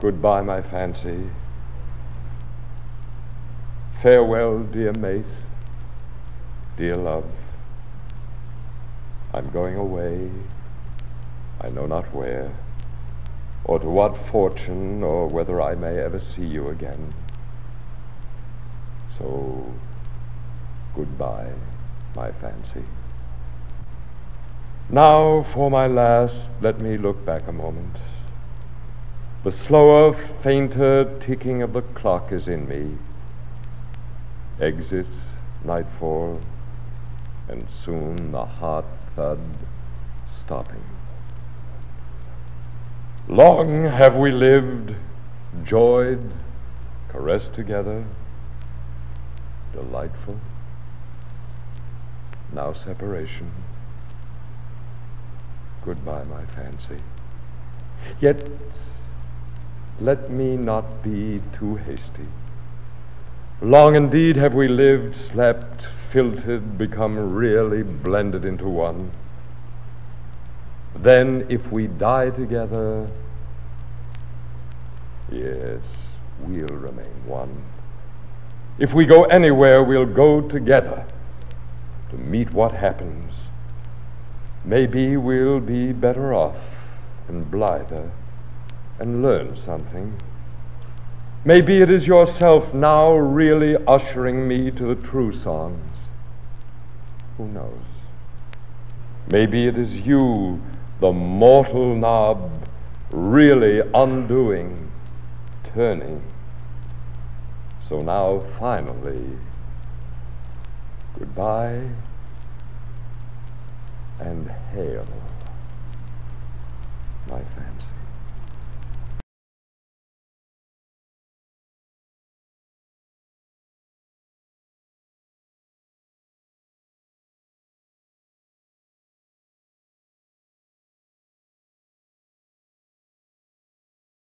Goodbye, my fancy. Farewell, dear mate, dear love. I'm going away, I know not where, or to what fortune, or whether I may ever see you again. So, goodbye, my fancy. Now, for my last, let me look back a moment. The slower, fainter ticking of the clock is in me. Exit, nightfall, and soon the hard thud stopping. Long have we lived, joyed, caressed together, delightful. Now separation. Goodbye, my fancy. Yet let me not be too hasty. Long indeed have we lived, slept, filtered, become really blended into one. Then if we die together, yes, we'll remain one. If we go anywhere, we'll go together to meet what happens. Maybe we'll be better off and blither and learn something. Maybe it is yourself now really ushering me to the true songs. Who knows? Maybe it is you, the mortal knob, really undoing, turning. So now, finally, goodbye and hail, my fancy.